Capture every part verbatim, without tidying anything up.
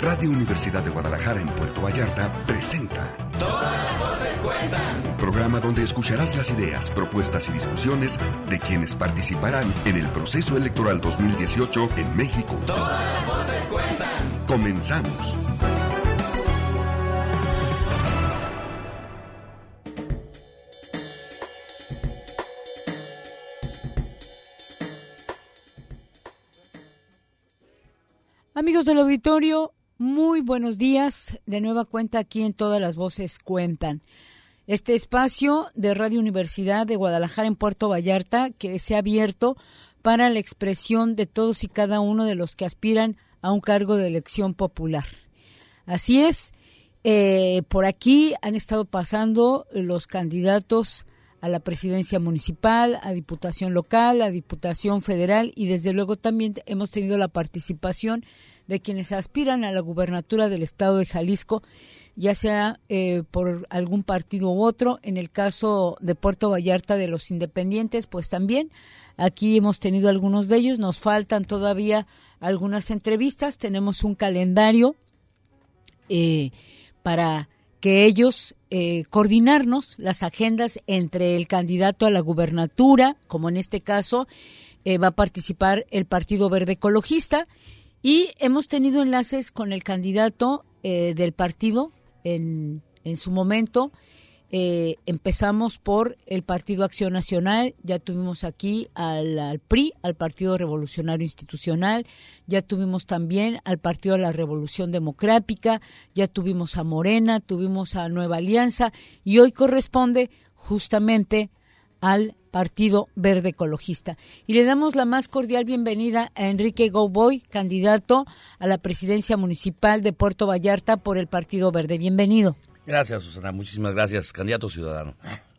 Radio Universidad de Guadalajara en Puerto Vallarta presenta Todas las voces cuentan. Programa donde escucharás las ideas, propuestas y discusiones de quienes participarán en el proceso electoral dos mil dieciocho en México. Todas las voces cuentan. Comenzamos. Amigos del auditorio, muy buenos días. De nueva cuenta aquí en Todas las Voces Cuentan. Este espacio de Radio Universidad de Guadalajara en Puerto Vallarta que se ha abierto para la expresión de todos y cada uno de los que aspiran a un cargo de elección popular. Así es, eh, por aquí han estado pasando los candidatos a la presidencia municipal, a diputación local, a diputación federal y desde luego también hemos tenido la participación de quienes aspiran a la gubernatura del estado de Jalisco, ya sea eh, por algún partido u otro. En el caso de Puerto Vallarta de los independientes, pues también aquí hemos tenido algunos de ellos, nos faltan todavía algunas entrevistas, tenemos un calendario eh, para que ellos eh, coordinarnos las agendas entre el candidato a la gubernatura, como en este caso eh, va a participar el Partido Verde Ecologista, y hemos tenido enlaces con el candidato eh, del partido en, en su momento. Eh, empezamos por el Partido Acción Nacional, ya tuvimos aquí al, al P R I, al Partido Revolucionario Institucional, ya tuvimos también al Partido de la Revolución Democrática, ya tuvimos a Morena, tuvimos a Nueva Alianza y hoy corresponde justamente al Partido Verde Ecologista. Y le damos la más cordial bienvenida a Enrique Gouboy, candidato a la presidencia municipal de Puerto Vallarta por el Partido Verde. Bienvenido. Gracias, Susana. Muchísimas gracias, candidato ciudadano.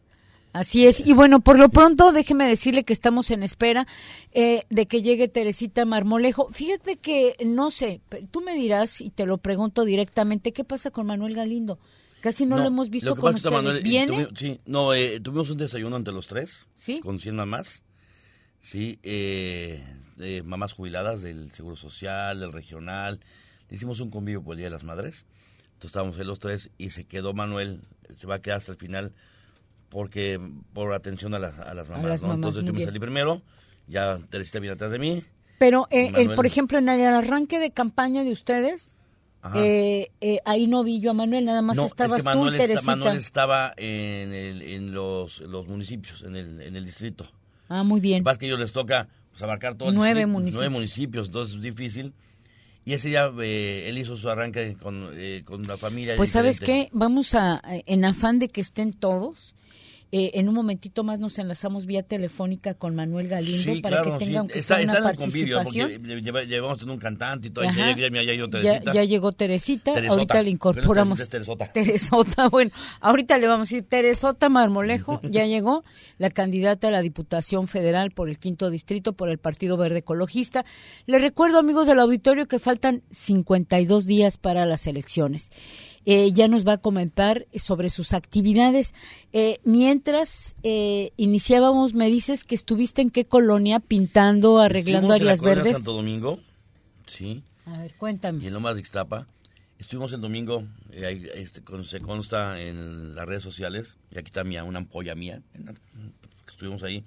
Así es. Y bueno, por lo pronto, déjeme decirle que estamos en espera eh, de que llegue Teresita Marmolejo. Fíjate que, no sé, tú me dirás, y te lo pregunto directamente, ¿qué pasa con Manuel Galindo? Casi no, no lo hemos visto lo que con pasa ustedes. Manuel, ¿Viene? Tuvimos, sí, no, eh, tuvimos un desayuno entre los tres, ¿sí? Con cien mamás, sí, eh, eh, mamás jubiladas del Seguro Social, del Regional. Le hicimos un convivio por el Día de las Madres. Entonces estábamos ahí los tres y se quedó Manuel, se va a quedar hasta el final porque por atención a las, a las mamás, a las ¿no? mamás, Entonces yo me bien. salí primero, ya Teresita viene atrás de mí. Pero, eh, Manuel... el, por ejemplo, en el arranque de campaña de ustedes, eh, eh, ahí no vi yo a Manuel, nada más no, estabas es que Manuel tú y Teresita. Está, Manuel estaba en, el, en los, los municipios, en el, en el distrito. Ah, muy bien. Lo que pasa es que a ellos les toca pues, abarcar todo el nueve distrito, municipios. nueve municipios, entonces es difícil. Y ese día eh, él hizo su arranque con, eh, con la familia. Pues diferente. ¿sabes qué? Vamos a, en afán de que estén todos, eh, en un momentito más nos enlazamos vía telefónica con Manuel Galindo sí, para claro, que tengan sí. que está, una está en el convivio, participación. porque lleva, llevamos un cantante y todo, Ajá. y ya, ya, ya llegó Ya, Teresita. ya llegó Teresita, Teresota. ahorita le incorporamos. Pero Teresota. Teresota, bueno, ahorita le vamos a decir Teresota Marmolejo, ya llegó la candidata a la Diputación Federal por el quinto distrito, por el Partido Verde Ecologista. Les recuerdo, amigos del auditorio, que faltan cincuenta y dos días para las elecciones. Eh, ya nos va a comentar sobre sus actividades. Eh, mientras eh, iniciábamos, me dices que estuviste en qué colonia pintando, arreglando Estuvimos áreas en la colonia verdes. Santo Domingo, sí. A ver, cuéntame. Y en Lomas de Ixtapa. Estuvimos el domingo, eh, ahí, este, con, se consta en las redes sociales, y aquí está mía, una ampolla mía, estuvimos ahí,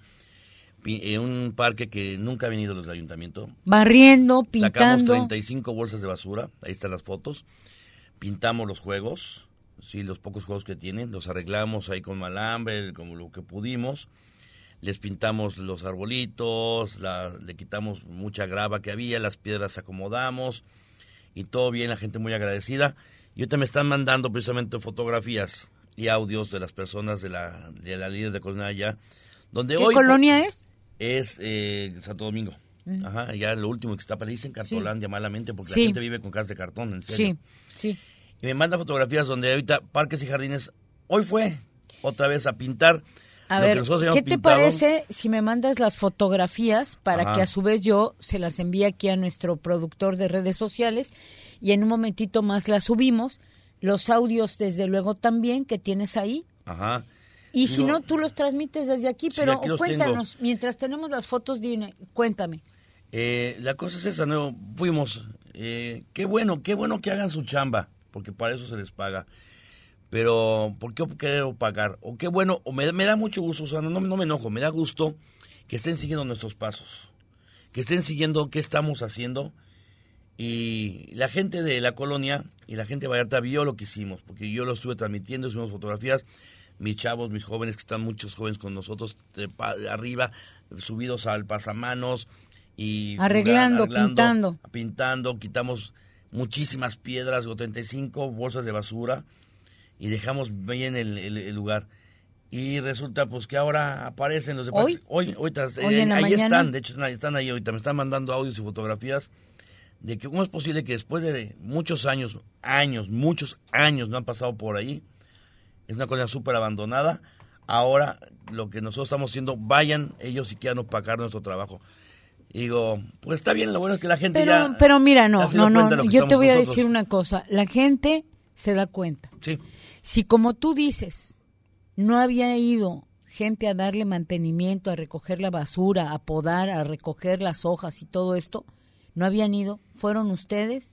en un parque que nunca ha venido los del ayuntamiento. Barriendo, pintando. Sacamos treinta y cinco bolsas de basura, ahí están las fotos, pintamos los juegos, sí, los pocos juegos que tienen, los arreglamos ahí con alambre, como lo que pudimos, les pintamos los arbolitos, la, le quitamos mucha grava que había, las piedras acomodamos, y todo bien, la gente muy agradecida. Y ahorita me están mandando precisamente fotografías y audios de las personas de la, de la líder de colonia allá. Donde ¿Qué hoy, colonia es? Es eh, Santo Domingo. Uh-huh. Ajá, ya lo último que está, le dicen Cartolandia sí. malamente, porque sí. la gente vive con casas de cartón, en serio. Sí, sí. Y me manda fotografías donde ahorita Parques y Jardines, hoy fue otra vez a pintar. A ver, ¿qué te pintado. parece si me mandas las fotografías para Ajá. que a su vez yo se las envíe aquí a nuestro productor de redes sociales y en un momentito más las subimos? Los audios, desde luego, también, que tienes ahí. Ajá. Y si no, tú los transmites desde aquí, sí, pero aquí cuéntanos, tengo. Mientras tenemos las fotos, dime, cuéntame. Eh, la cosa es esa, ¿no? Fuimos Eh, qué bueno, qué bueno que hagan su chamba, porque para eso se les paga. Pero, ¿por qué quiero pagar? O qué bueno, o me, me da mucho gusto, Susana, no, no me enojo, me da gusto que estén siguiendo nuestros pasos, que estén siguiendo qué estamos haciendo. Y la gente de la colonia y la gente de Vallarta vio lo que hicimos, porque yo lo estuve transmitiendo, hicimos fotografías, mis chavos, mis jóvenes, que están muchos jóvenes con nosotros, de, de arriba, subidos al pasamanos, y arreglando, arreglando, pintando. Pintando, quitamos muchísimas piedras, treinta y cinco bolsas de basura, y dejamos bien el, el, el lugar. Y resulta pues que ahora aparecen los de ¿Hoy? Hoy, hoy, ¿Hoy eh, en la ahí mañana? están, de hecho están ahí ahorita, me están mandando audios y fotografías de que cómo es posible que después de muchos años, años, muchos años no han pasado por ahí, es una colonia súper abandonada, ahora lo que nosotros estamos haciendo, vayan ellos si quieran opacar nuestro trabajo. Y digo, pues está bien, lo bueno es que la gente pero, ya... Pero mira, no, no, no, yo te voy a nosotros. decir una cosa, la gente se da cuenta. Sí. Si como tú dices, no había ido gente a darle mantenimiento, a recoger la basura, a podar, a recoger las hojas y todo esto, no habían ido, fueron ustedes,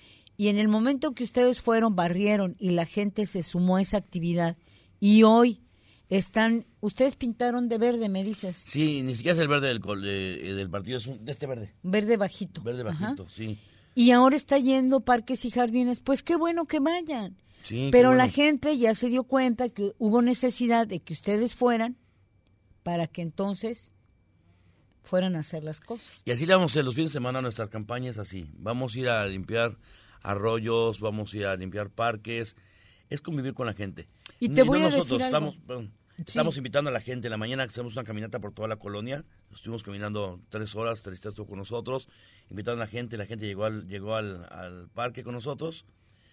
y en el momento que ustedes fueron, barrieron y la gente se sumó a esa actividad, y hoy están, ustedes pintaron de verde, me dices. Sí, ni siquiera es el verde del, de, del partido, es un, de este verde. Verde bajito. Verde bajito, ajá. Sí. Y ahora está yendo parques y jardines, pues qué bueno que vayan. Sí, pero bueno. La gente ya se dio cuenta que hubo necesidad de que ustedes fueran para que entonces fueran a hacer las cosas. Y así le vamos a hacer los fines de semana nuestras campañas así. Vamos a ir a limpiar arroyos, vamos a ir a limpiar parques. Es convivir con la gente. Y te y voy no a nosotros, decir algo. Estamos, perdón, sí. estamos invitando a la gente. En la mañana hacemos una caminata por toda la colonia. Estuvimos caminando tres horas, Teresita estuvo con nosotros. Invitando a la gente, la gente llegó al, llegó al, al parque con nosotros.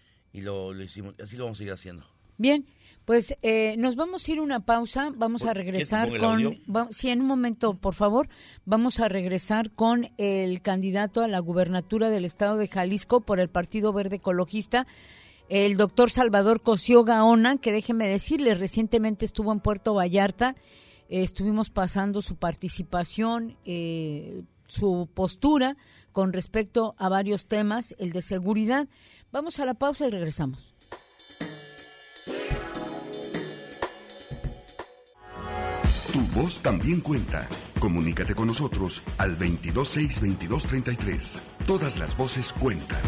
Y lo, lo hicimos, así lo vamos a seguir haciendo. Bien, pues eh, nos vamos a ir a una pausa, vamos a regresar con, va, sí, en un momento, por favor, vamos a regresar con el candidato a la gubernatura del estado de Jalisco por el Partido Verde Ecologista, el doctor Salvador Cosío Gaona, que déjeme decirle, recientemente estuvo en Puerto Vallarta, eh, estuvimos pasando su participación, eh, su postura con respecto a varios temas, el de seguridad. Vamos a la pausa y regresamos. Tu voz también cuenta. Comunícate con nosotros al veintidós seis veintidós treinta y tres. Todas las voces cuentan.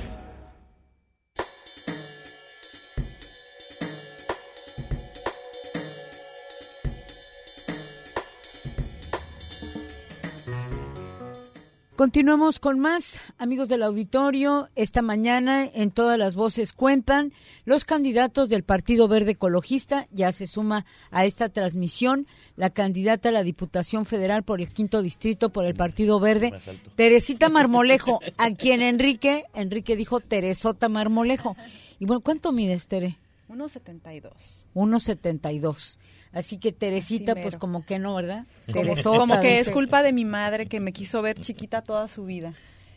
Continuamos con más, amigos del auditorio. Esta mañana en Todas las Voces Cuentan, los candidatos del Partido Verde Ecologista. Ya se suma a esta transmisión la candidata a la Diputación Federal por el Quinto Distrito por el Partido Verde, Teresita Marmolejo, a quien Enrique, Enrique dijo Teresota Marmolejo. Y bueno, ¿cuánto mides, Tere? uno setenta y dos. uno setenta y dos. Así que Teresita, Así pues como que no, ¿verdad? Como, Teresota, como que dice. es culpa de mi madre que me quiso ver chiquita toda su vida.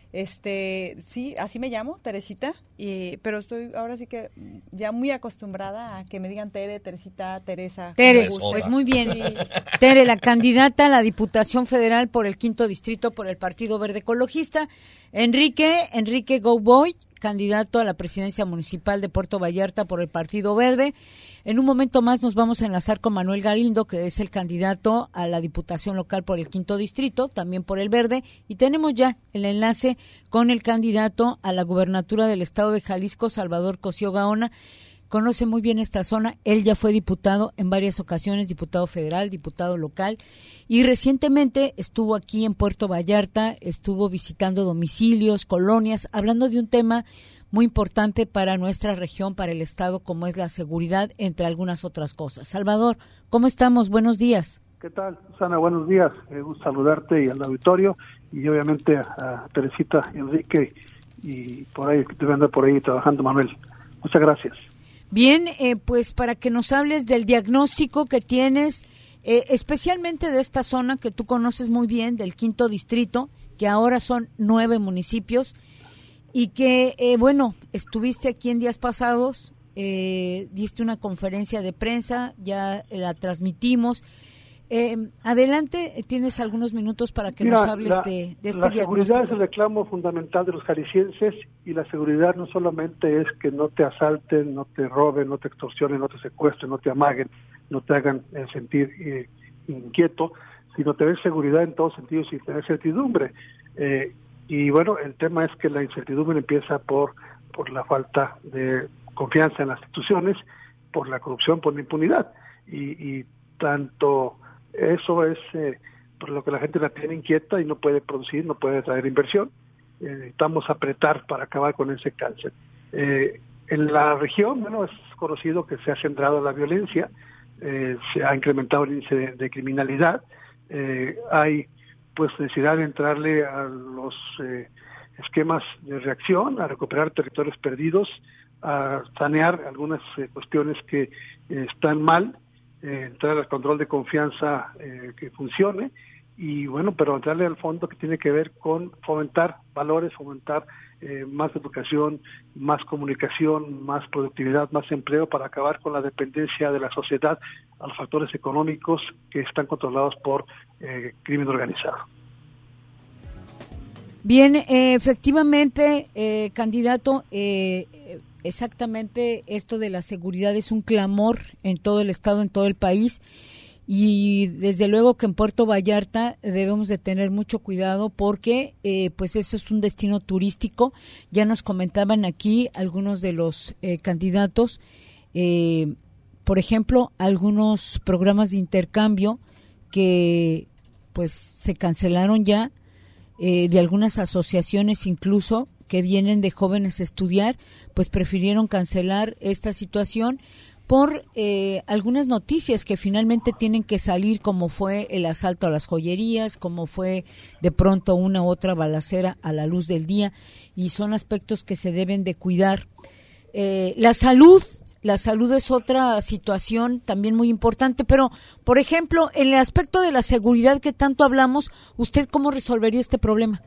Este, sí, así me llamo, Teresita, y, pero estoy ahora sí que ya muy acostumbrada a que me digan Tere, Teresita, Teresa. Tere, pues muy bien. Sí. Tere, la candidata a la Diputación Federal por el Quinto Distrito por el Partido Verde Ecologista. Enrique, Enrique Go Boy, candidato a la presidencia municipal de Puerto Vallarta por el Partido Verde. En un momento más nos vamos a enlazar con Manuel Galindo, que es el candidato a la Diputación Local por el Quinto Distrito, también por el Verde, y tenemos ya el enlace con el candidato a la gubernatura del estado de Jalisco, Salvador Cosío Gaona. Conoce muy bien esta zona, él ya fue diputado en varias ocasiones, diputado federal, diputado local, y recientemente estuvo aquí en Puerto Vallarta, estuvo visitando domicilios, colonias, hablando de un tema muy importante para nuestra región, para el estado, como es la seguridad, entre algunas otras cosas. Salvador, ¿cómo estamos? Buenos días. ¿Qué tal, Susana? Buenos días. Eh, gusto saludarte y al auditorio, y obviamente a, a Teresita y Enrique, y por ahí, que debe andar por ahí trabajando, Manuel. Muchas gracias. Bien, eh, pues para que nos hables del diagnóstico que tienes, eh, especialmente de esta zona que tú conoces muy bien, del Quinto Distrito, que ahora son nueve municipios, y que, eh, bueno, estuviste aquí en días pasados, eh, diste una conferencia de prensa, ya la transmitimos, Eh, adelante, tienes algunos minutos para que Mira, nos hables la, de, de este la diagnóstico. seguridad es el reclamo fundamental de los jaliscienses, y la seguridad no solamente es que no te asalten, no te roben, no te extorsionen, no te secuestren, no te amaguen, no te hagan eh, sentir eh, inquieto, sino tener seguridad en todos sentidos y tener certidumbre. Eh, y bueno, el tema es que la incertidumbre empieza por, por la falta de confianza en las instituciones, por la corrupción, por la impunidad, y, y tanto eso es eh, por lo que la gente la tiene inquieta y no puede producir, no puede traer inversión. Eh, necesitamos apretar para acabar con ese cáncer. Eh, en la región, bueno, es conocido que se ha centrado la violencia, eh, se ha incrementado el índice de, de criminalidad, eh, hay pues necesidad de entrarle a los eh, esquemas de reacción, a recuperar territorios perdidos, a sanear algunas eh, cuestiones que eh, están mal, eh, entrar al control de confianza eh, que funcione, y bueno, pero entrarle al fondo que tiene que ver con fomentar valores, fomentar eh, más educación, más comunicación, más productividad, más empleo, para acabar con la dependencia de la sociedad a los factores económicos que están controlados por eh, crimen organizado. Bien, eh, efectivamente, eh, candidato, eh, exactamente esto de la seguridad es un clamor en todo el estado, en todo el país, y desde luego que en Puerto Vallarta debemos de tener mucho cuidado porque eh, pues eso es un destino turístico. Ya nos comentaban aquí algunos de los eh, candidatos, eh, por ejemplo, algunos programas de intercambio que pues se cancelaron ya, eh, de algunas asociaciones incluso que vienen de jóvenes a estudiar, pues prefirieron cancelar esta situación por eh, algunas noticias que finalmente tienen que salir, como fue el asalto a las joyerías, como fue de pronto una u otra balacera a la luz del día, y son aspectos que se deben de cuidar. Eh, la salud, la salud es otra situación también muy importante, pero, por ejemplo, en el aspecto de la seguridad que tanto hablamos, ¿usted cómo resolvería este problema?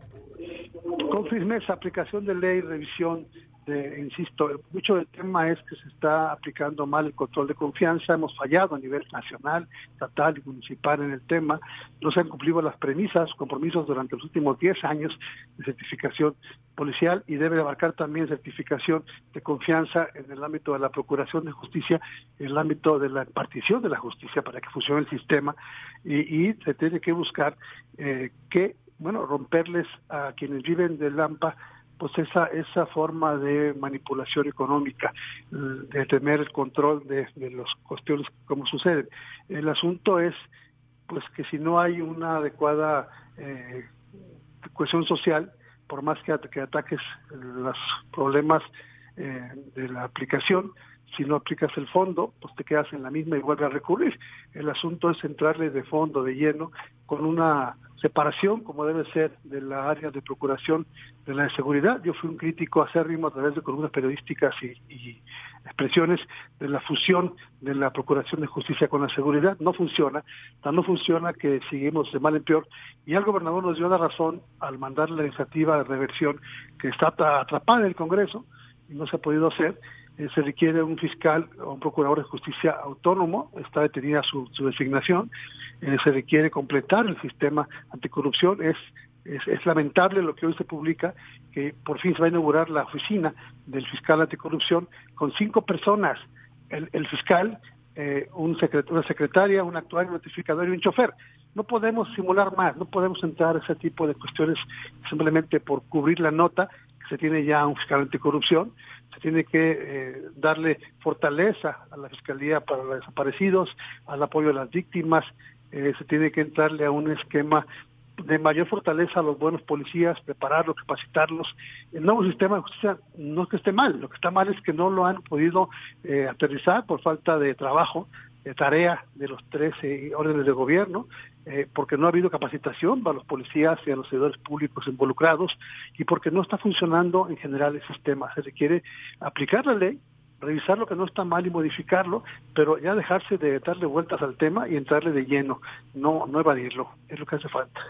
Con firmeza, aplicación de ley, revisión. De, insisto, mucho del tema es que se está aplicando mal el control de confianza. Hemos fallado a nivel nacional, estatal y municipal en el tema. No se han cumplido las premisas, compromisos durante los últimos diez años de certificación policial, y debe abarcar también certificación de confianza en el ámbito de la procuración de justicia, en el ámbito de la impartición de la justicia para que funcione el sistema, y, y se tiene que buscar eh, que, bueno, romperles a quienes viven del Lampa pues esa esa forma de manipulación económica, de tener el control de, de las cuestiones como suceden. El asunto es pues que si no hay una adecuada eh, cohesión social, por más que, que ataques los problemas eh, de la aplicación, si no aplicas el fondo, pues te quedas en la misma y vuelves a recurrir. El asunto es entrarle de fondo, de lleno, con una separación, como debe ser, de la área de procuración de la seguridad. Yo fui un crítico acérrimo a través de columnas periodísticas y, y expresiones de la fusión de la procuración de justicia con la seguridad. No funciona, tan no funciona que seguimos de mal en peor, y el gobernador nos dio la razón al mandar la iniciativa de reversión que está atrapada en el Congreso y no se ha podido hacer. Eh, se requiere un fiscal o un procurador de justicia autónomo, está detenida su, su designación, eh, se requiere completar el sistema anticorrupción. Es, es, es lamentable lo que hoy se publica, que por fin se va a inaugurar la oficina del fiscal anticorrupción con cinco personas, el, el fiscal, eh, un secret, una secretaria, un actuario, un notificador y un chofer. No podemos simular más, no podemos entrar a ese tipo de cuestiones simplemente por cubrir la nota. Se tiene ya un fiscal anticorrupción, se tiene que eh, darle fortaleza a la Fiscalía para los Desaparecidos, al apoyo de las víctimas, eh, se tiene que entrarle a un esquema de mayor fortaleza a los buenos policías, prepararlos, capacitarlos. El nuevo sistema de justicia no es que esté mal, lo que está mal es que no lo han podido eh, aterrizar por falta de trabajo, de tarea de los trece órdenes de gobierno, eh, porque no ha habido capacitación para los policías y a los servidores públicos involucrados, y porque no está funcionando en general el sistema. Se requiere aplicar la ley, revisar lo que no está mal y modificarlo, pero ya dejarse de darle vueltas al tema y entrarle de lleno, no, no evadirlo, es lo que hace falta.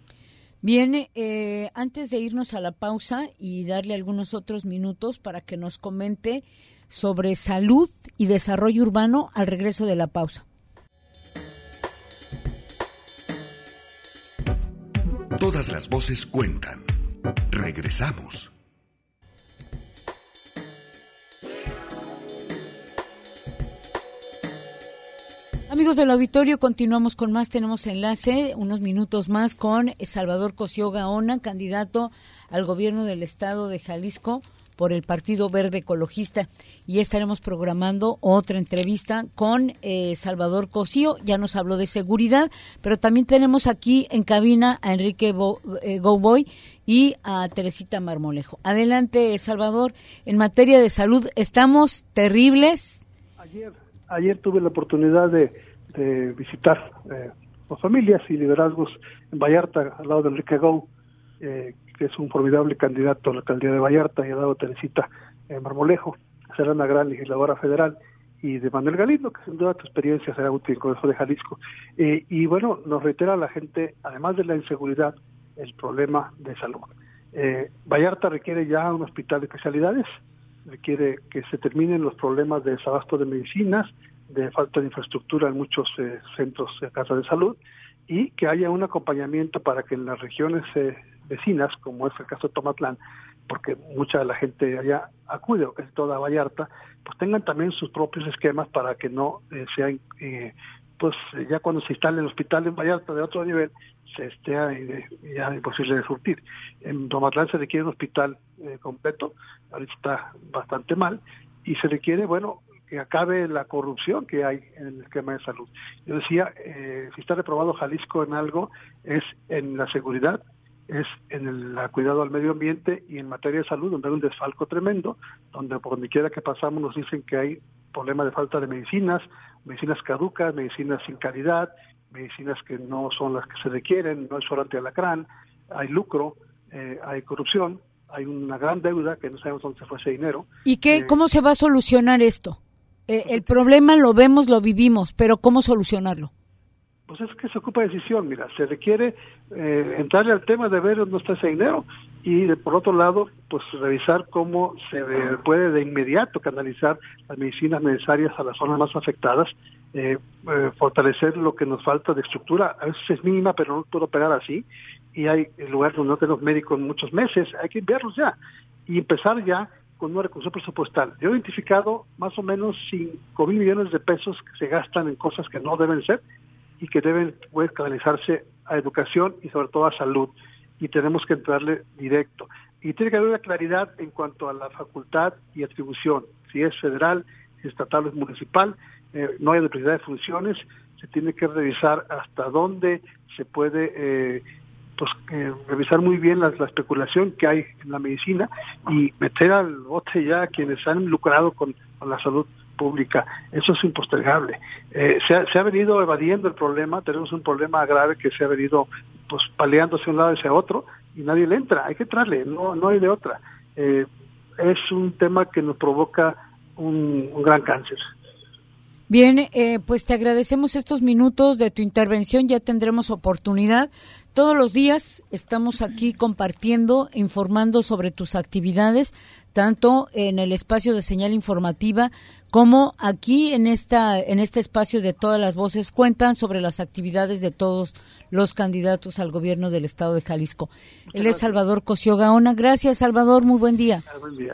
Bien, eh, antes de irnos a la pausa y darle algunos otros minutos para que nos comente sobre salud y desarrollo urbano al regreso de la pausa. Todas las voces cuentan. Regresamos. Amigos del auditorio, continuamos con más. Tenemos enlace, unos minutos más, con Salvador Cosío Gaona, candidato al gobierno del estado de Jalisco por el Partido Verde Ecologista. Y estaremos programando otra entrevista con eh, Salvador Cosío. Ya nos habló de seguridad, pero también tenemos aquí en cabina a Enrique Bo, eh, Gowboy y a Teresita Marmolejo. Adelante, Salvador. En materia de salud, ¿estamos terribles? Ayer, ayer tuve la oportunidad de, de visitar eh, las familias y liderazgos en Vallarta, al lado de Enrique Gou, eh, que es un formidable candidato a la alcaldía de Vallarta, y al lado de Teresita eh, Marmolejo, será una gran legisladora federal, y de Manuel Galindo, que sin duda tu experiencia será útil en el Congreso de Jalisco. Eh, y bueno, nos reitera la gente, además de la inseguridad, el problema de salud. Eh, Vallarta requiere ya un hospital de especialidades, requiere que se terminen los problemas de desabasto de medicinas, de falta de infraestructura en muchos eh, centros de casas de salud, y que haya un acompañamiento para que en las regiones eh, vecinas, como es el caso de Tomatlán, porque mucha de la gente allá acude, o casi toda Vallarta, pues tengan también sus propios esquemas para que no eh, sean, eh, pues ya cuando se instale el hospital en Vallarta de otro nivel, se esté eh, ya imposible de surtir. En Tomatlán se requiere un hospital eh, completo, ahorita está bastante mal, y se requiere, bueno, que acabe la corrupción que hay en el esquema de salud. Yo decía, eh, si está reprobado Jalisco en algo, es en la seguridad, es en el cuidado al medio ambiente y en materia de salud, donde hay un desfalco tremendo, donde por donde quiera que pasamos nos dicen que hay problemas de falta de medicinas, medicinas caducas, medicinas sin calidad, medicinas que no son las que se requieren, no hay suero antialacrán, hay lucro, eh, hay corrupción, hay una gran deuda que no sabemos dónde se fue ese dinero. ¿Y qué, eh, cómo se va a solucionar esto? Eh, el problema lo vemos, lo vivimos, pero ¿cómo solucionarlo? Pues es que se ocupa decisión, mira, se requiere eh, entrarle al tema de ver dónde está ese dinero y de, por otro lado, pues revisar cómo se de, puede de inmediato canalizar las medicinas necesarias a las zonas más afectadas, eh, eh, fortalecer lo que nos falta de estructura, a veces es mínima, pero no puede operar así, y hay lugares donde no tenemos médicos en muchos meses, hay que enviarlos ya, y empezar ya con una recursión presupuestal. Yo he identificado más o menos cinco mil millones de pesos que se gastan en cosas que no deben ser, y que deben pues, canalizarse a educación y sobre todo a salud, y tenemos que entrarle directo. Y tiene que haber una claridad en cuanto a la facultad y atribución, si es federal, si es estatal o es municipal, eh, no hay duplicidad de funciones, se tiene que revisar hasta dónde se puede eh, pues eh, revisar muy bien la, la especulación que hay en la medicina y meter al bote ya a quienes han lucrado con, con la salud pública. Eso es impostergable. Eh, se, ha, se ha venido evadiendo el problema, tenemos un problema grave que se ha venido pues paleando hacia un lado y hacia otro y nadie le entra, hay que entrarle, no, no hay de otra. Eh, es un tema que nos provoca un, un gran cáncer. Bien, eh, pues te agradecemos estos minutos de tu intervención, ya tendremos oportunidad. Todos los días estamos aquí compartiendo, informando sobre tus actividades, tanto en el espacio de señal informativa como aquí en esta en este espacio de Todas las Voces Cuentan sobre las actividades de todos los candidatos al gobierno del estado de Jalisco. Él es Salvador Cosío Gaona. Gracias, Salvador, muy buen día. Buen día.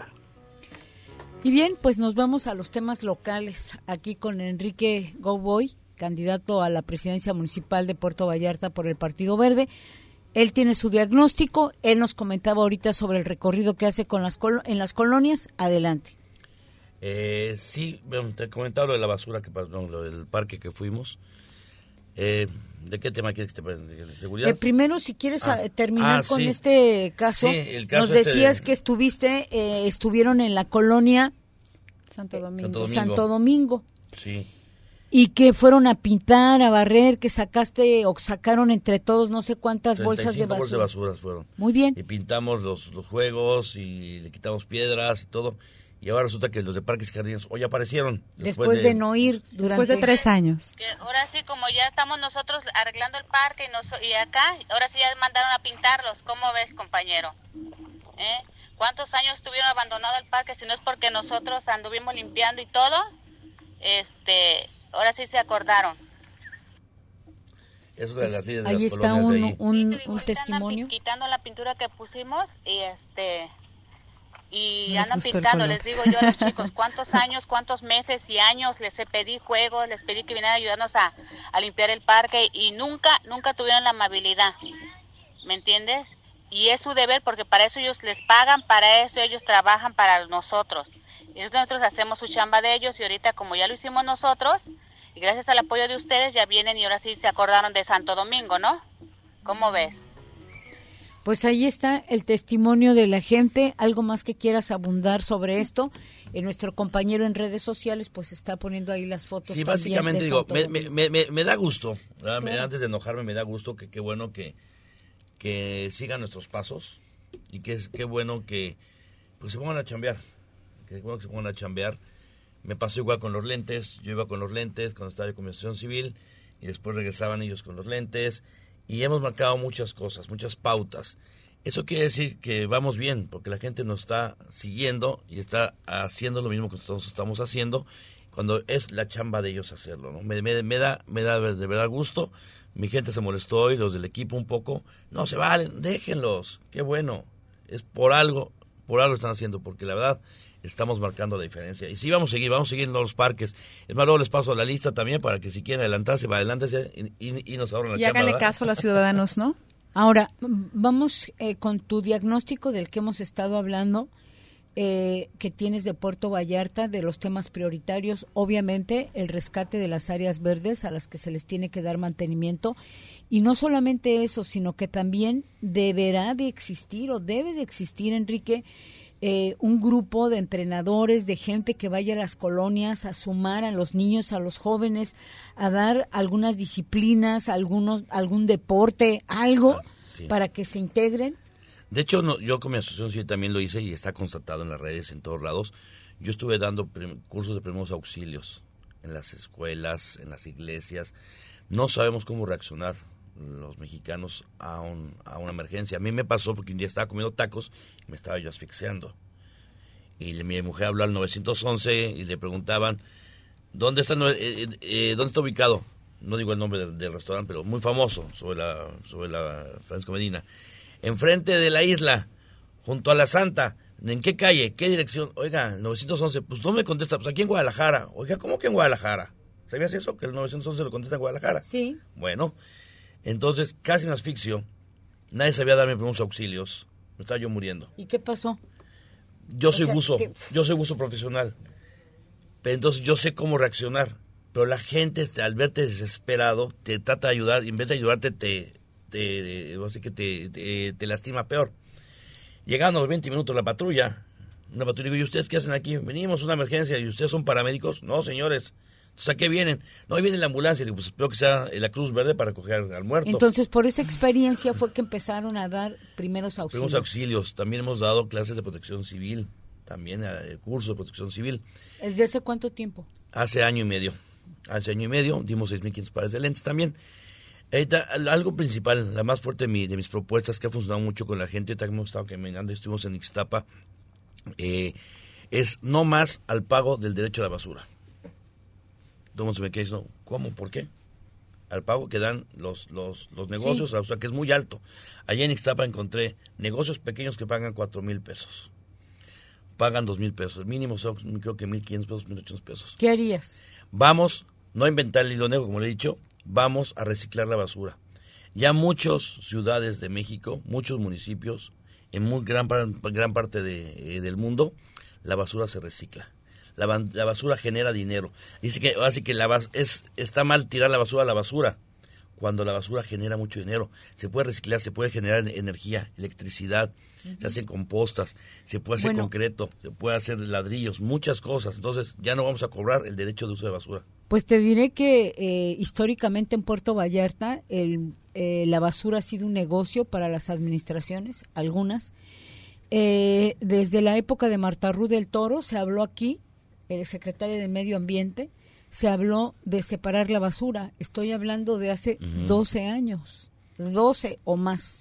Y bien, pues nos vamos a los temas locales, aquí con Enrique Gowboy, candidato a la presidencia municipal de Puerto Vallarta por el Partido Verde. Él tiene su diagnóstico, él nos comentaba ahorita sobre el recorrido que hace con las col- en las colonias. Adelante. Eh, sí, bueno, te comentaba lo de la basura, que pasó, no, lo del parque que fuimos. Eh, ¿De qué tema quieres que te ¿De seguridad? Eh, primero, si quieres ah, terminar ah, con sí. este caso, Sí, el caso nos este decías de... que estuviste, eh, estuvieron en la colonia Santo Domingo. Santo Domingo. Santo Domingo. Sí. Y que fueron a pintar, a barrer, que sacaste o sacaron entre todos no sé cuántas bolsas de basura. bolsas de basura fueron. Muy bien. Y pintamos los, los juegos y le quitamos piedras y todo. Y ahora resulta que los de Parques y Jardines hoy aparecieron. Después, después de, de no ir durante... Después de tres años. Que ahora sí, como ya estamos nosotros arreglando el parque y, nos, y acá, ahora sí ya mandaron a pintarlos. ¿Cómo ves, compañero? ¿Eh? ¿Cuántos años estuvieron abandonado el parque si no es porque nosotros anduvimos limpiando y todo? Este, ahora sí se acordaron. Es una de las líderes de ahí las está colonias un, de ahí. un, Sí, te digo, un ahorita andan testimonio. pi- quitando la pintura que pusimos y este y Les andan gustó el pintando. color. Les digo yo a los chicos cuántos años, cuántos meses y años les he pedí juegos, les pedí que vinieran a ayudarnos a, a limpiar el parque y nunca, nunca tuvieron la amabilidad, ¿me entiendes? Y es su deber porque para eso ellos les pagan, para eso ellos trabajan para nosotros. Y nosotros hacemos su chamba de ellos y ahorita como ya lo hicimos nosotros y gracias al apoyo de ustedes ya vienen y ahora sí se acordaron de Santo Domingo, ¿no? ¿Cómo ves? Pues ahí está el testimonio de la gente. Algo más que quieras abundar sobre esto. Eh, nuestro compañero en redes sociales pues está poniendo ahí las fotos. Sí, también básicamente de digo, Santo me, Domingo. me, me, me da gusto, ¿verdad? Claro. Antes de enojarme me da gusto que qué bueno que, que sigan nuestros pasos y que es qué bueno que pues se pongan a chambear, que bueno que se pongan a chambear. Me pasó igual con los lentes, yo iba con los lentes cuando estaba en Convención Civil y después regresaban ellos con los lentes y hemos marcado muchas cosas, muchas pautas. Eso quiere decir que vamos bien, porque la gente nos está siguiendo y está haciendo lo mismo que nosotros estamos haciendo, cuando es la chamba de ellos hacerlo, ¿no? Me, me, me da, me da de verdad gusto. Mi gente se molestó hoy, los del equipo un poco. No se valen, déjenlos, qué bueno. Es por algo, por algo están haciendo, porque la verdad estamos marcando la diferencia. Y sí, vamos a seguir, vamos a seguir en los parques. Es más, luego les paso la lista también para que si quieren adelantarse, va adelantarse y, y, y nos ahorran la Y chamba, háganle ¿verdad? caso a los ciudadanos, ¿no? Ahora, vamos eh, con tu diagnóstico del que hemos estado hablando, eh, que tienes de Puerto Vallarta, de los temas prioritarios, obviamente el rescate de las áreas verdes a las que se les tiene que dar mantenimiento, y no solamente eso, sino que también deberá de existir o debe de existir, Enrique, eh, un grupo de entrenadores, de gente que vaya a las colonias a sumar a los niños, a los jóvenes, a dar algunas disciplinas, algunos, algún deporte, algo, Ah, sí. para que se integren. De hecho, no, yo con mi asociación civil también lo hice y está constatado en las redes, en todos lados. Yo estuve dando prim- cursos de primeros auxilios en las escuelas, en las iglesias. No sabemos cómo reaccionar los mexicanos a, un, a una emergencia. A mí me pasó porque un día estaba comiendo tacos y me estaba yo asfixiando. Y le- mi mujer habló al nueve once y le preguntaban, ¿dónde está, nue- eh, eh, ¿dónde está ubicado? No digo el nombre del, del restaurante, pero muy famoso sobre la, sobre la Francisco Medina. Enfrente de la isla, junto a la Santa. ¿En qué calle? ¿Qué dirección? Oiga, nueve once, pues no me contesta, pues aquí en Guadalajara. Oiga, ¿cómo que en Guadalajara? ¿Sabías eso? Que el nueve once lo contesta en Guadalajara. Sí. Bueno, entonces casi me asfixio. Nadie sabía darme primeros auxilios. Me estaba yo muriendo. ¿Y qué pasó? Yo O soy sea, buzo, que- yo soy buzo profesional. Pero entonces yo sé cómo reaccionar. Pero la gente, al verte desesperado, te trata de ayudar y en vez de ayudarte, te, te, así que te, te, te lastima peor. Llegando a los veinte minutos la patrulla, una patrulla, digo, ¿y ustedes qué hacen aquí? Venimos, una emergencia, ¿y ustedes son paramédicos? No, señores. Entonces, ¿a qué vienen? No, ahí viene la ambulancia. Y digo, pues espero que sea la Cruz Verde para coger al muerto. Entonces, por esa experiencia fue que empezaron a dar primeros auxilios. Primeros auxilios. También hemos dado clases de protección civil. También eh, cursos de protección civil. ¿Desde hace cuánto tiempo? Hace año y medio. Hace año y medio dimos seis mil quinientos pares de lentes también. Ahorita, algo principal, la más fuerte de, mi, de mis propuestas que ha funcionado mucho con la gente, ahorita que hemos estado caminando, estuvimos en Ixtapa, eh, es no más al pago del derecho a la basura. Todo el mundo se me queda diciendo, ¿cómo? ¿Por qué? Al pago que dan los, los, los negocios, Sí. o sea, que es muy alto. Allá en Ixtapa encontré negocios pequeños que pagan cuatro mil pesos. Pagan dos mil pesos. El mínimo son, creo que mil quinientos pesos, mil ochocientos pesos. ¿Qué harías? Vamos, no a inventar el hilo negro, como le he dicho, vamos a reciclar la basura. Ya muchas ciudades de México, muchos municipios, en muy gran, par- gran parte de, eh, del mundo, la basura se recicla. La, ban- la basura genera dinero. Dice que, así que la, bas- es, está mal tirar la basura a la basura, cuando la basura genera mucho dinero. Se puede reciclar, se puede generar energía, electricidad, se hacen compostas, se puede hacer Bueno. concreto, se puede hacer ladrillos, muchas cosas. Entonces ya no vamos a cobrar el derecho de uso de basura. Pues te diré que eh, históricamente en Puerto Vallarta el, eh, la basura ha sido un negocio para las administraciones, algunas. Eh, desde la época de Marta Rú del Toro se habló aquí, el secretario de Medio Ambiente, se habló de separar la basura. Estoy hablando de hace Ujú. doce años, doce o más.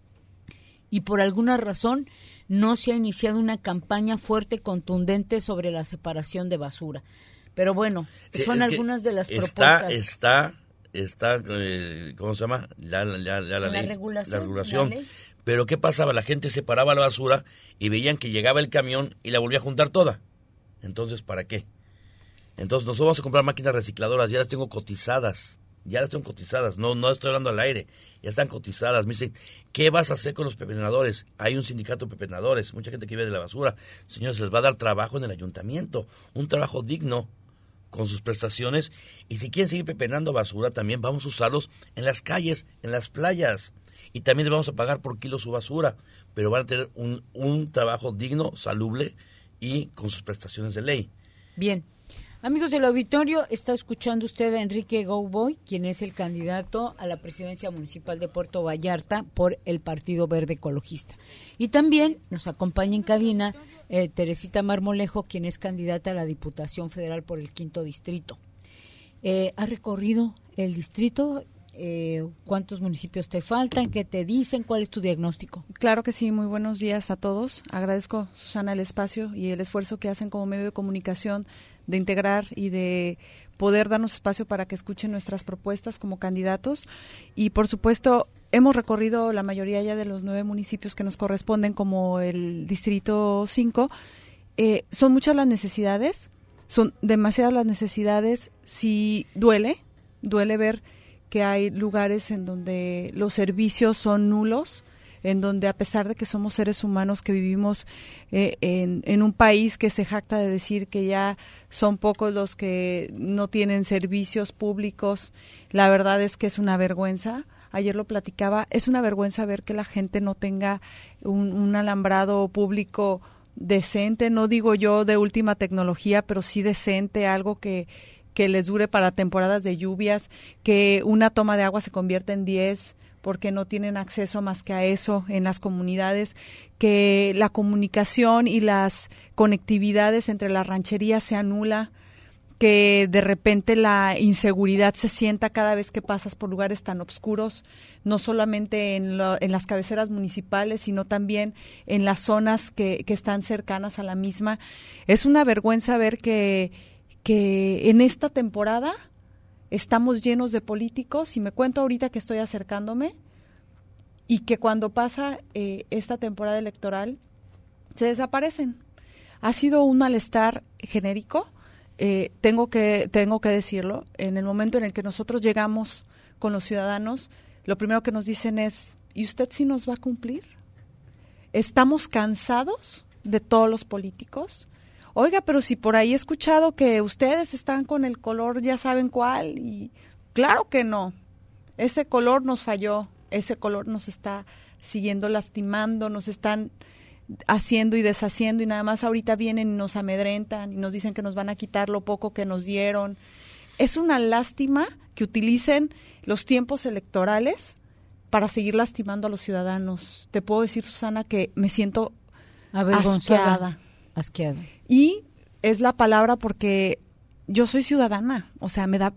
Y por alguna razón no se ha iniciado una campaña fuerte, contundente sobre la separación de basura. Pero bueno, Sí, son es que algunas de las está, propuestas. Está está, eh, ¿cómo se llama? La, la, la, la, la ley, regulación. La regulación. La ley. Pero ¿qué pasaba? La gente separaba la basura y veían que llegaba el camión y la volvía a juntar toda. Entonces, ¿para qué? Entonces, nosotros vamos a comprar máquinas recicladoras, ya las tengo cotizadas. Ya las tengo cotizadas, no no estoy hablando al aire, ya están cotizadas. Me dicen, ¿qué vas a hacer con los pepenadores? Hay un sindicato de pepenadores, mucha gente que vive de la basura. Señores, les va a dar trabajo en el ayuntamiento, un trabajo digno con sus prestaciones. Y si quieren seguir pepenando basura, también vamos a usarlos en las calles, en las playas. Y también les vamos a pagar por kilo su basura, pero van a tener un, un trabajo digno, salubre y con sus prestaciones de ley. Bien. Amigos del auditorio, está escuchando usted a Enrique Gouboy, quien es el candidato a la presidencia municipal de Puerto Vallarta por el Partido Verde Ecologista. Y también nos acompaña en cabina eh, Teresita Marmolejo, quien es candidata a la Diputación Federal por el Quinto Distrito. Eh, ¿Ha recorrido el distrito? Eh, ¿Cuántos municipios te faltan? ¿Qué te dicen? ¿Cuál es tu diagnóstico? Claro que sí, muy buenos días a todos. Agradezco, Susana, el espacio y el esfuerzo que hacen como medio de comunicación de integrar y de poder darnos espacio para que escuchen nuestras propuestas como candidatos. Y por supuesto, hemos recorrido la mayoría ya de los nueve municipios que nos corresponden como el Distrito cinco. Eh, son muchas las necesidades, son demasiadas las necesidades. Sí, duele, duele ver que hay lugares en donde los servicios son nulos, en donde a pesar de que somos seres humanos que vivimos eh, en, en un país que se jacta de decir que ya son pocos los que no tienen servicios públicos, la verdad es que es una vergüenza. Ayer lo platicaba, es una vergüenza ver que la gente no tenga un, un alambrado público decente, no digo yo de última tecnología, pero sí decente, algo que que les dure para temporadas de lluvias, que una toma de agua se convierta en diez, porque no tienen acceso más que a eso en las comunidades, que la comunicación y las conectividades entre las rancherías se anula, que de repente la inseguridad se sienta cada vez que pasas por lugares tan oscuros, no solamente en, lo, en las cabeceras municipales, sino también en las zonas que, que están cercanas a la misma. Es una vergüenza ver que que en esta temporada estamos llenos de políticos, y me cuento ahorita que estoy acercándome, y que cuando pasa eh, esta temporada electoral se desaparecen. Ha sido un malestar genérico, eh, tengo que tengo que decirlo. En el momento en el que nosotros llegamos con los ciudadanos, lo primero que nos dicen es, ¿y usted sí nos va a cumplir? Estamos cansados de todos los políticos. Oiga, pero si por ahí he escuchado que ustedes están con el color, ya saben cuál, y claro que no. Ese color nos falló, ese color nos está siguiendo lastimando, nos están haciendo y deshaciendo, y nada más ahorita vienen y nos amedrentan y nos dicen que nos van a quitar lo poco que nos dieron. Es una lástima que utilicen los tiempos electorales para seguir lastimando a los ciudadanos. Te puedo decir, Susana, que me siento asqueada. Asqueada. Y es la palabra porque yo soy ciudadana, o sea, me da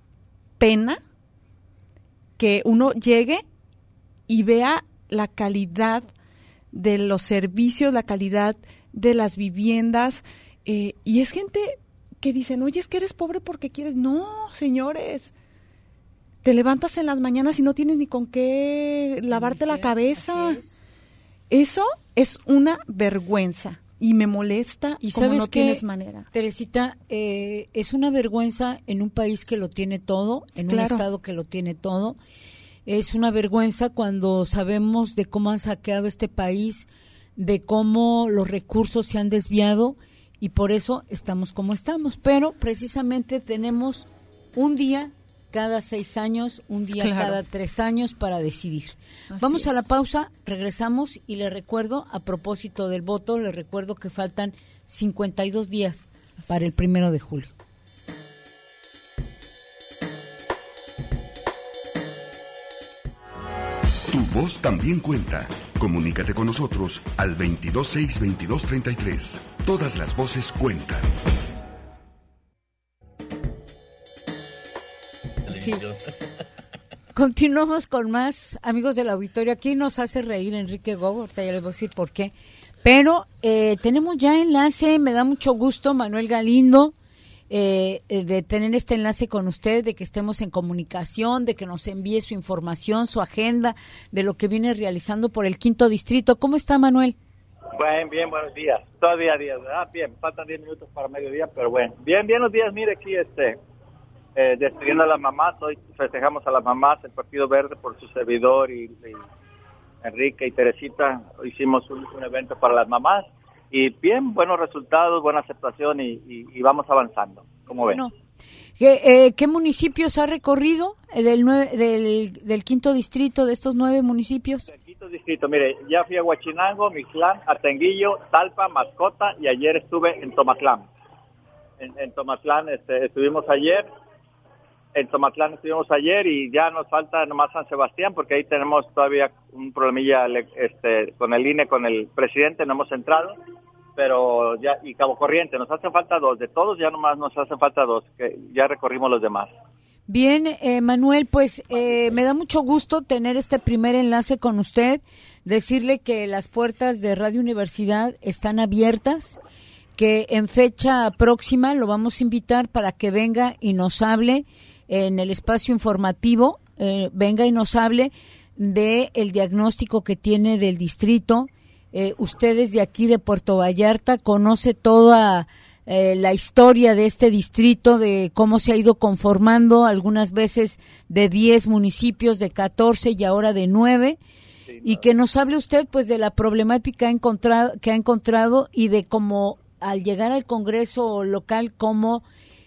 pena que uno llegue y vea la calidad de los servicios, la calidad de las viviendas, eh, y es gente que dicen, oye, es que eres pobre porque quieres. No, señores, te levantas en las mañanas y no tienes ni con qué lavarte la cabeza. Es. Eso es una vergüenza. Y me molesta y como sabes no qué, tienes manera. Teresita, eh, es una vergüenza en un país que lo tiene todo, en claro. un estado que lo tiene todo. Es una vergüenza cuando sabemos de cómo han saqueado este país, de cómo los recursos se han desviado, y por eso estamos como estamos. Pero precisamente tenemos un día cada seis años, un día claro. cada tres años para decidir. Así Vamos es. a la pausa, regresamos, y les recuerdo, a propósito del voto, les recuerdo que faltan cincuenta y dos días Así para es. el primero de julio. Tu voz también cuenta. Comunícate con nosotros al veintidós seis veintidós treinta y tres. Todas las voces cuentan. Sí. Continuamos con más, amigos del auditorio. Aquí nos hace reír Enrique Gouboy, ahorita ya les voy a decir por qué. Pero eh, tenemos ya enlace, me da mucho gusto, Manuel Galindo, eh, de tener este enlace con usted, de que estemos en comunicación, de que nos envíe su información, su agenda, de lo que viene realizando por el quinto distrito. ¿Cómo está, Manuel? Bien, bien, buenos días. Todavía días, ¿verdad? Bien, faltan diez minutos para mediodía, pero bueno. Bien, bien los días, mire aquí, este, eh, despidiendo a las mamás. Hoy festejamos a las mamás, el Partido Verde, por su servidor y, y Enrique y Teresita. Hicimos un, un evento para las mamás y bien, buenos resultados, buena aceptación y, y, y vamos avanzando. ¿Cómo ven? Bueno, ¿qué, eh, ¿qué municipios ha recorrido del, nueve, del, del quinto distrito, de estos nueve municipios? El quinto distrito, mire, ya fui a Huachinango, Mixlán, Atenguillo, Talpa, Mascota y ayer estuve en Tomatlán. En, en Tomatlán este, estuvimos ayer, en Tomatlán estuvimos ayer y ya nos falta nomás San Sebastián porque ahí tenemos todavía un problemilla este, con el I N E, con el presidente, no hemos entrado. Pero ya, y Cabo Corriente, nos hacen falta dos, de todos ya nomás nos hacen falta dos, que ya recorrimos los demás. Bien, eh, Manuel, pues eh, me da mucho gusto tener este primer enlace con usted, decirle que las puertas de Radio Universidad están abiertas, que en fecha próxima lo vamos a invitar para que venga y nos hable en el espacio informativo, eh, venga y nos hable de el diagnóstico que tiene del distrito. Eh, ustedes de aquí de Puerto Vallarta conoce toda eh, la historia de este distrito, de cómo se ha ido conformando, algunas veces de diez municipios, de catorce y ahora de nueve, sí, y que nos hable usted pues de la problemática encontrado, que ha encontrado y de cómo al llegar al Congreso local, cómo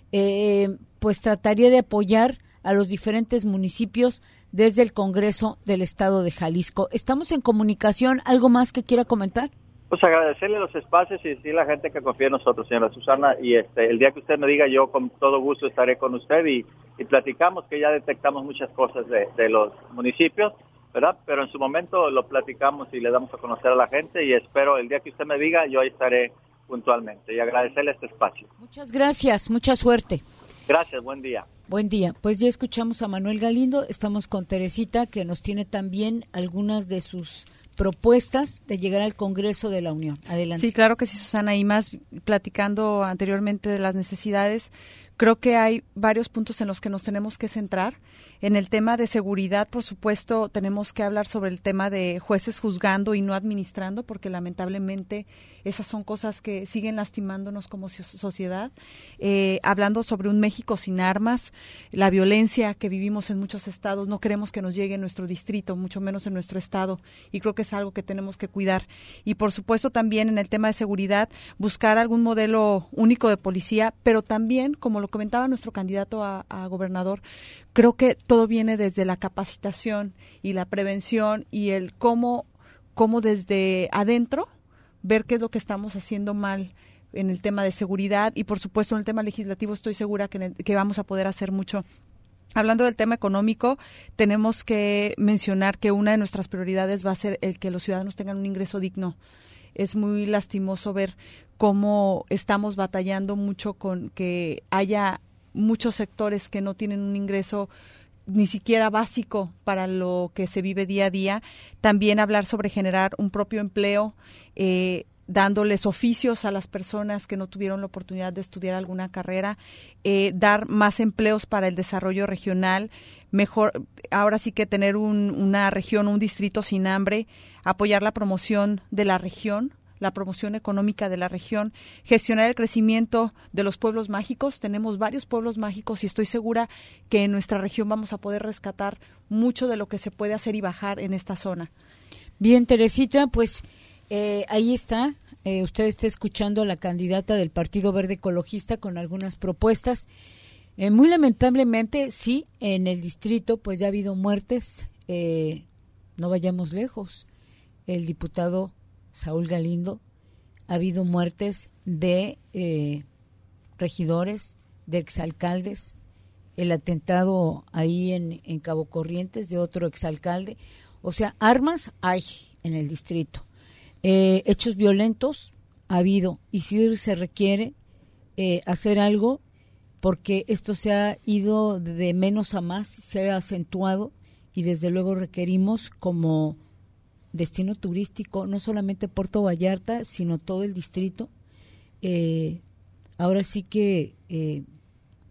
eh, pues trataría de apoyar a los diferentes municipios desde el Congreso del Estado de Jalisco. Estamos en comunicación. ¿Algo más que quiera comentar? Pues agradecerle los espacios y decirle a la gente que confía en nosotros, señora Susana, y este el día que usted me diga, yo con todo gusto estaré con usted y, y platicamos, que ya detectamos muchas cosas de, de los municipios, ¿verdad? Pero en su momento lo platicamos y le damos a conocer a la gente y espero el día que usted me diga, yo ahí estaré puntualmente y agradecerle este espacio. Muchas gracias, mucha suerte. Gracias, buen día. Buen día. Pues ya escuchamos a Manuel Galindo, estamos con Teresita, que nos tiene también algunas de sus propuestas de llegar al Congreso de la Unión. Adelante. Sí, claro que sí, Susana, y más platicando anteriormente de las necesidades, creo que hay varios puntos en los que nos tenemos que centrar. En el tema de seguridad, por supuesto, tenemos que hablar sobre el tema de jueces juzgando y no administrando, porque lamentablemente esas son cosas que siguen lastimándonos como sociedad. Eh, hablando sobre un México sin armas, la violencia que vivimos en muchos estados, no queremos que nos llegue en nuestro distrito, mucho menos en nuestro estado, y creo que es algo que tenemos que cuidar. Y por supuesto también en el tema de seguridad, buscar algún modelo único de policía, pero también, como lo comentaba nuestro candidato a, a gobernador, creo que todo viene desde la capacitación y la prevención y el cómo, cómo desde adentro ver qué es lo que estamos haciendo mal en el tema de seguridad y por supuesto en el tema legislativo estoy segura que, en el, que vamos a poder hacer mucho. Hablando del tema económico, tenemos que mencionar que una de nuestras prioridades va a ser el que los ciudadanos tengan un ingreso digno. Es muy lastimoso ver cómo estamos batallando mucho con que haya muchos sectores que no tienen un ingreso ni siquiera básico para lo que se vive día a día. También hablar sobre generar un propio empleo, eh, dándoles oficios a las personas que no tuvieron la oportunidad de estudiar alguna carrera, eh, dar más empleos para el desarrollo regional, mejor, ahora sí que tener un, una región, un distrito sin hambre, apoyar la promoción de la región, la promoción económica de la región, gestionar el crecimiento de los pueblos mágicos. Tenemos varios pueblos mágicos y estoy segura que en nuestra región vamos a poder rescatar mucho de lo que se puede hacer y bajar en esta zona. Bien, Teresita, pues eh, ahí está. Eh, usted está escuchando a la candidata del Partido Verde Ecologista con algunas propuestas. Eh, muy lamentablemente, sí, en el distrito pues ya ha habido muertes. Eh, no vayamos lejos. El diputado Saúl Galindo, ha habido muertes de eh, regidores, de exalcaldes, el atentado ahí en, en Cabo Corrientes de otro exalcalde. O sea, armas hay en el distrito. Eh, hechos violentos ha habido y sí se requiere eh, hacer algo porque esto se ha ido de menos a más, se ha acentuado y desde luego requerimos como destino turístico, no solamente Puerto Vallarta, sino todo el distrito. Eh, ahora sí que eh,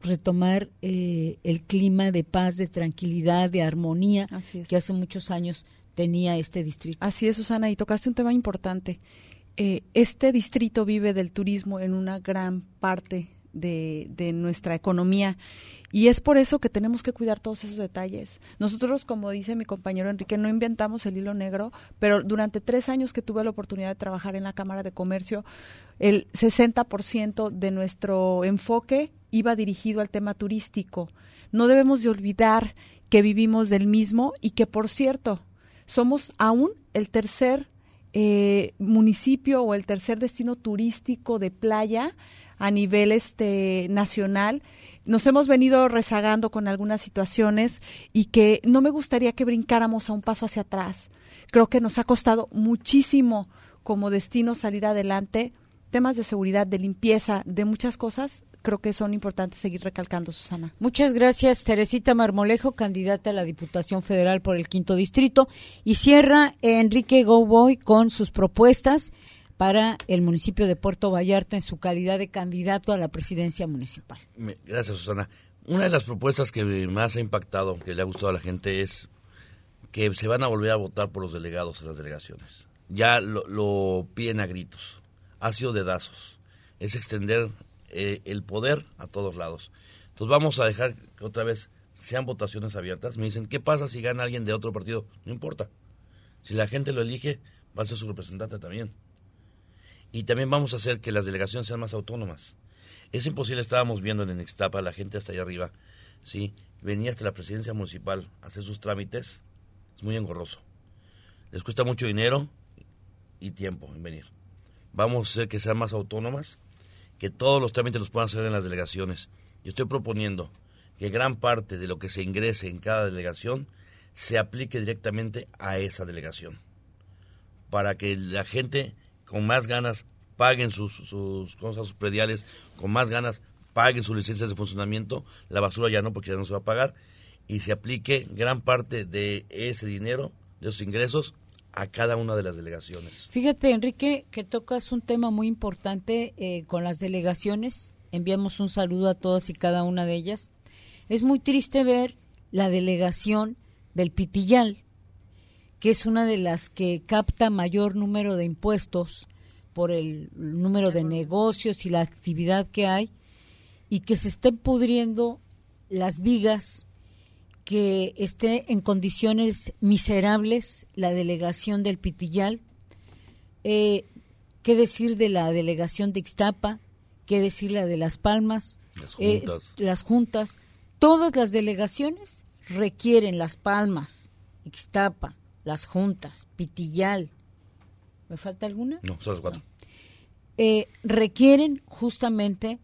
retomar eh, el clima de paz, de tranquilidad, de armonía que hace muchos años tenía este distrito. Así es, Susana, y tocaste un tema importante. Eh, este distrito vive del turismo en una gran parte de, de nuestra economía y es por eso que tenemos que cuidar todos esos detalles. Nosotros, como dice mi compañero Enrique, no inventamos el hilo negro, pero durante tres años que tuve la oportunidad de trabajar en la Cámara de Comercio, el sesenta por ciento de nuestro enfoque iba dirigido al tema turístico. No debemos de olvidar que vivimos del mismo y que, por cierto, somos aún el tercer eh, municipio o el tercer destino turístico de playa a nivel este nacional. Nos hemos venido rezagando con algunas situaciones y que no me gustaría que brincáramos a un paso hacia atrás. Creo que nos ha costado muchísimo como destino salir adelante. Temas de seguridad, de limpieza, de muchas cosas, creo que son importantes seguir recalcando, Susana. Muchas gracias, Teresita Marmolejo, candidata a la Diputación Federal por el Quinto Distrito. Y cierra Enrique Gowboy con sus propuestas para el municipio de Puerto Vallarta en su calidad de candidato a la presidencia municipal. Gracias, Susana. Una de las propuestas que más ha impactado, que le ha gustado a la gente, es que se van a volver a votar por los delegados en las delegaciones. Ya lo, lo piden a gritos. Ha sido dedazos. Es extender eh, el poder a todos lados. Entonces vamos a dejar que otra vez sean votaciones abiertas. Me dicen, ¿qué pasa si gana alguien de otro partido? No importa. Si la gente lo elige, va a ser su representante también. Y también vamos a hacer que las delegaciones sean más autónomas. Es imposible, estábamos viendo en Ixtapa, la gente hasta allá arriba, ¿sí? Venía hasta la presidencia municipal a hacer sus trámites. Es muy engorroso. Les cuesta mucho dinero y tiempo en venir. Vamos a hacer que sean más autónomas, que todos los trámites los puedan hacer en las delegaciones. Yo estoy proponiendo que gran parte de lo que se ingrese en cada delegación se aplique directamente a esa delegación, para que la gente con más ganas paguen sus, sus cosas, sus prediales, con más ganas paguen sus licencias de funcionamiento, la basura ya no, porque ya no se va a pagar, y se aplique gran parte de ese dinero, de esos ingresos, a cada una de las delegaciones. Fíjate, Enrique, que tocas un tema muy importante eh, con las delegaciones. Enviamos un saludo a todas y cada una de ellas. Es muy triste ver la delegación del Pitillal, que es una de las que capta mayor número de impuestos por el número de negocios y la actividad que hay, y que se estén pudriendo las vigas, que esté en condiciones miserables la delegación del Pitillal. Eh, ¿Qué decir de la delegación de Ixtapa? ¿Qué decir la de Las Palmas? Las juntas. Eh, las juntas. Todas las delegaciones requieren, Las Palmas, Ixtapa, Las Juntas, Pitillal. ¿Me falta alguna? No, son las cuatro. No. Eh, requieren justamente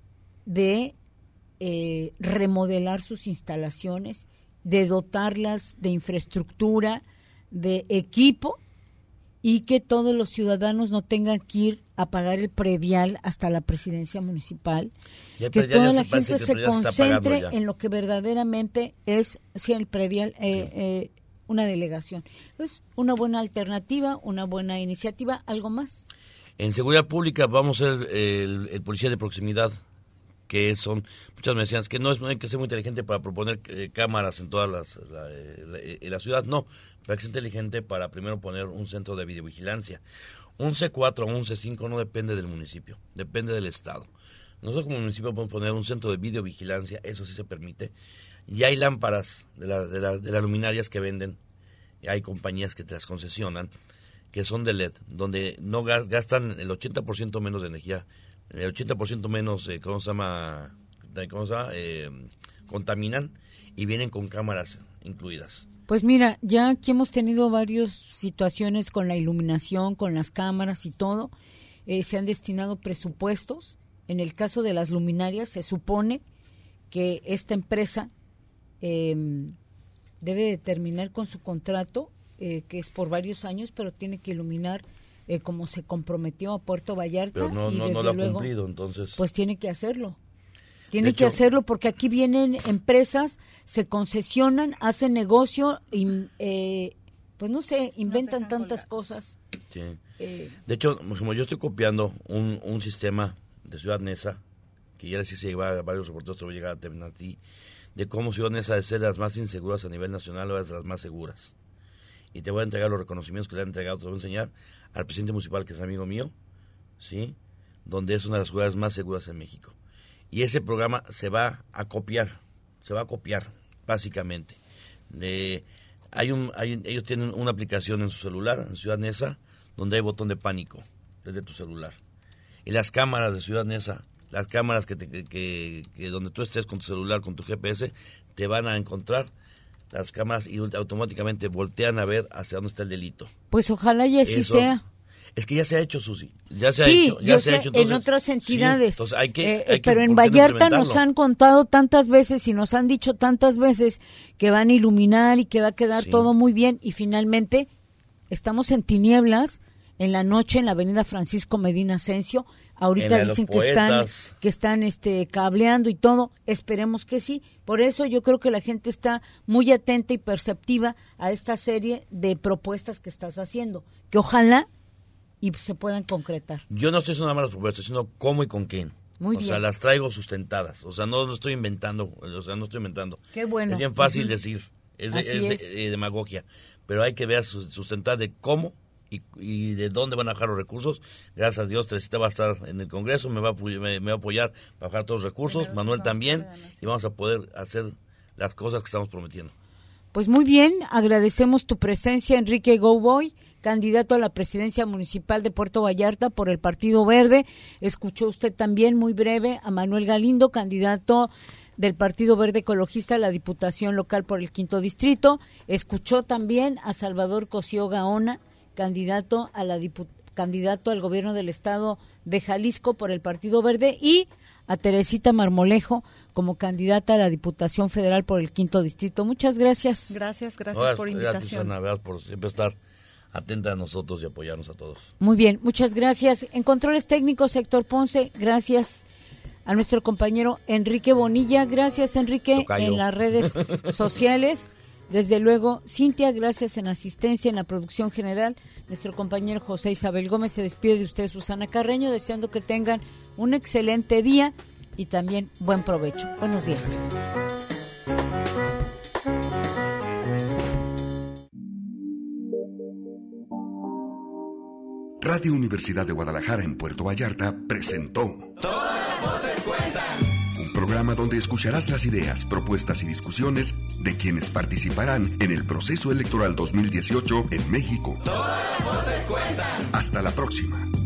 de eh, remodelar sus instalaciones, de dotarlas de infraestructura, de equipo, y que todos los ciudadanos no tengan que ir a pagar el predial hasta la presidencia municipal, que toda la gente se concentre en lo que verdaderamente es, sí, el predial, eh, sí. eh, una delegación. Es una buena alternativa, una buena iniciativa. ¿Algo más? En seguridad pública vamos a ser el, el policía de proximidad, que son, muchas me decían que no, es, no hay que ser muy inteligente para proponer eh, cámaras en toda las, la, la, la, la ciudad, no, para que sea inteligente para primero poner un centro de videovigilancia. Un C cuatro o un C cinco no depende del municipio, depende del estado. Nosotros como municipio podemos poner un centro de videovigilancia, eso sí se permite, y hay lámparas de, la, de, la, de las luminarias que venden, hay compañías que te las concesionan, que son de L E D, donde no gastan el ochenta por ciento menos de energía, el ochenta por ciento menos, eh, ¿cómo se llama? ¿Cómo se llama? Eh, contaminan, y vienen con cámaras incluidas. Pues mira, ya aquí hemos tenido varias situaciones con la iluminación, con las cámaras y todo. Eh, se han destinado presupuestos. En el caso de las luminarias, se supone que esta empresa eh, debe de terminar con su contrato, eh, que es por varios años, pero tiene que iluminar eh, como se comprometió a Puerto Vallarta. Pero no, y no, desde no lo ha luego, cumplido, entonces. Pues tiene que hacerlo. Tiene De que hecho, hacerlo porque aquí vienen empresas, se concesionan, hacen negocio y, eh, pues no sé, inventan tantas cosas. Sí. Eh, de hecho, como yo estoy copiando un, un sistema de Ciudad Neza, que ya les hice llevar a varios reporteros, te voy a llegar a ti, de cómo Ciudad Neza de ser las más inseguras a nivel nacional, ahora es de las más seguras. Y te voy a entregar los reconocimientos que le han entregado, te voy a enseñar al presidente municipal, que es amigo mío, ¿sí? Donde es una de las ciudades más seguras en México. Y ese programa se va a copiar, se va a copiar, básicamente. Eh, hay un, hay, ellos tienen una aplicación en su celular, en Ciudad Neza, donde hay botón de pánico desde tu celular. Y las cámaras de Ciudad Neza, las cámaras que, te, que, que, que donde tú estés con tu celular, con tu G P S, te van a encontrar las cámaras y automáticamente voltean a ver hacia dónde está el delito. Pues ojalá y así Eso, sea. Es que ya se ha hecho, Susi. Ya se sí, ha hecho. Ya yo se sé, ha hecho. Entonces, en otras entidades. Sí, entonces hay que, eh, hay que, pero en ¿por qué no Vallarta nos implementarlo? han contado tantas veces y nos han dicho tantas veces que van a iluminar y que va a quedar Sí. todo muy bien. Y finalmente estamos en tinieblas en la noche en la avenida Francisco Medina Asensio. Ahorita En la de los dicen que están, poetas. que están este, cableando y todo. Esperemos que sí. Por eso yo creo que la gente está muy atenta y perceptiva a esta serie de propuestas que estás haciendo. Que ojalá y se puedan concretar. Yo no estoy haciendo nada más las propuestas, sino cómo y con quién. Muy o bien. sea, las traigo sustentadas. O sea, no lo estoy inventando. O sea, no estoy inventando. Qué bueno. Es bien fácil Ujú. decir. Es, de, Así es de- es. eh, demagogia. Pero hay que ver su- sustentar de cómo y, y de dónde van a bajar los recursos. Gracias a Dios, Teresita va a estar en el Congreso, me va a, apoy- me, me va a apoyar para bajar todos los recursos. Primero Manuel vamos a también. ver, Ana, sí. Y vamos a poder hacer las cosas que estamos prometiendo. Pues muy bien, agradecemos tu presencia, Enrique Gouboy, candidato a la presidencia municipal de Puerto Vallarta por el Partido Verde. Escuchó usted también, muy breve, a Manuel Galindo, candidato del Partido Verde Ecologista a la Diputación Local por el Quinto Distrito. Escuchó también a Salvador Cosío Gaona, candidato a la dipu- candidato al gobierno del estado de Jalisco por el Partido Verde, y a Teresita Marmolejo como candidata a la Diputación Federal por el Quinto Distrito. Muchas gracias. Gracias, gracias Gracias, por gracias, invitación. Ana, gracias por siempre estar atenta a nosotros y apoyarnos a todos. Muy bien, muchas gracias. En controles técnicos, Héctor Ponce, gracias a nuestro compañero Enrique Bonilla, gracias Enrique Tocayo. en las redes sociales. Desde luego, Cintia, gracias en asistencia, en la producción general. Nuestro compañero José Isabel Gómez se despide de usted, Susana Carreño, deseando que tengan un excelente día y también buen provecho. Buenos días. Radio Universidad de Guadalajara en Puerto Vallarta presentó Todas las voces cuentan. un programa donde escucharás las ideas, propuestas y discusiones de quienes participarán en el proceso electoral dos mil dieciocho en México. Todas las voces cuentan. Hasta la próxima.